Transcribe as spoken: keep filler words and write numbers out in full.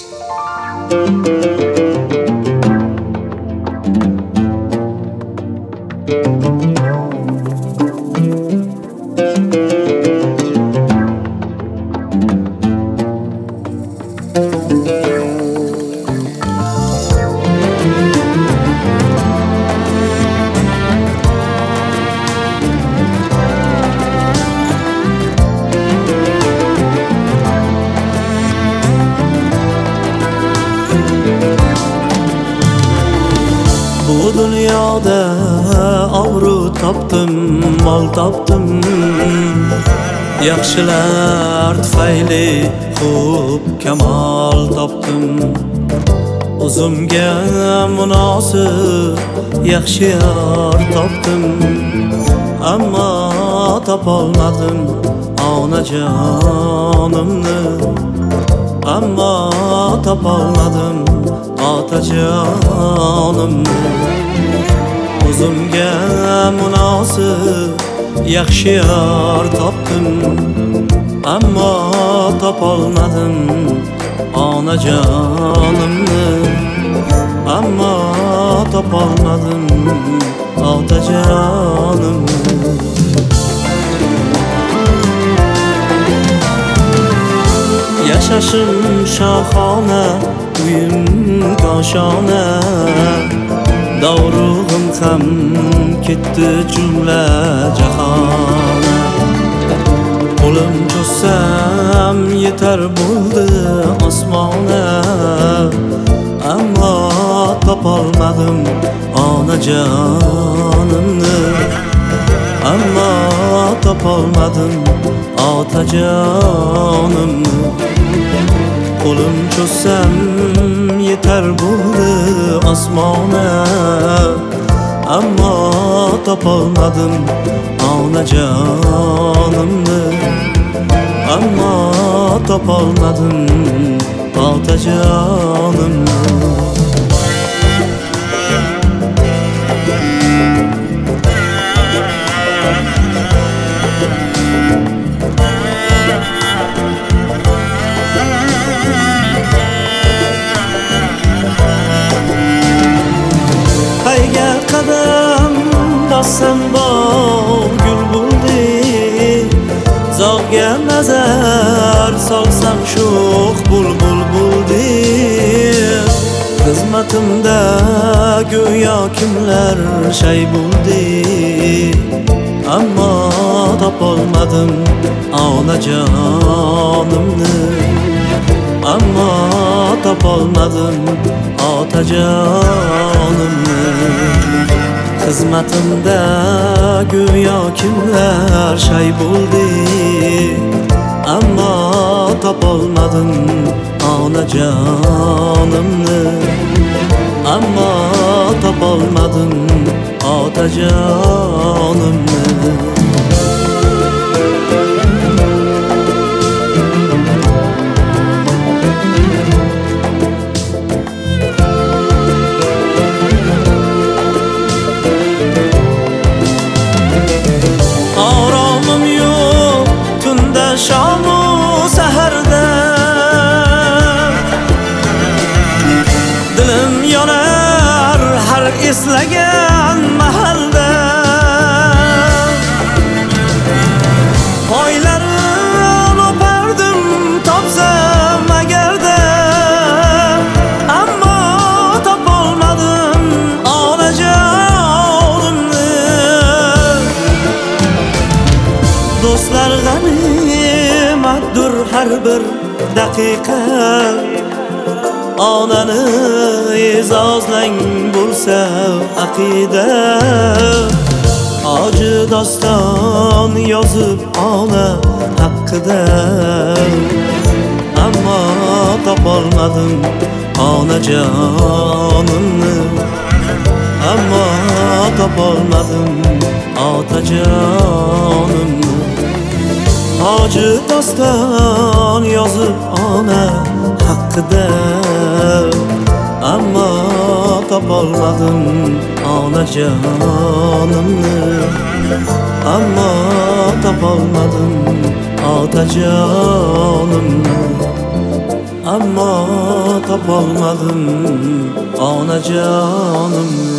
Bu dünyada avru topdim, mol topdim, yaxshilar tufayli xo'p kamol topdim. O'zimga munosib yaxshi yor topdim, ammo topolmadim onajonimni, ammo topolmadim otajonimni. O'zimga munosib yaxshi yor topdim, ammo topolmadim onajonimni, ammo topolmadim otajonimni. Yashashim shohona, uyim koshona, davrug'im ham ketdi jumla jahona. Qo'lim cho'zsam yetar bo'ldi osmona, ammo topolmadim onajonimni, ammo topolmadim otajonimni. Qo'lim cho'zsam yetar bo'ldi osmona, ammo topolmadim onajonimni, ammo topolmadim otajonimni. Qadam bossam bog' gul bo'ldi, zog'ga nazar solsam sho'x bulbul bo'ldi. Xizmatimda go'yo kimlar shay bo'ldi, ammo topolmadim onajonimni, ammo topolmadim otajonimni. Xizmatimda go'yo kimlar shay bo'ldi, ammo topolmadim onajonimni, ammo topolmadim otajonimni. Shamu saharda dilim yonar har eslagan mahalda. Oylarim o'pardim topsam agarda, ammo topolmadim onajonimni. Do'stlar g'animatdir har bir daqiqa, onani e'zozlang bo'lsa aqida. Hoji doston yozib ona haqida, ammo topolmadim onajonimni, ammo topolmadim otajonimni. Hoji doston yozib ona haqida, ammo topolmadim onajonimni, ammo topolmadim otajonimni, Ammo topolmadim onajonimni.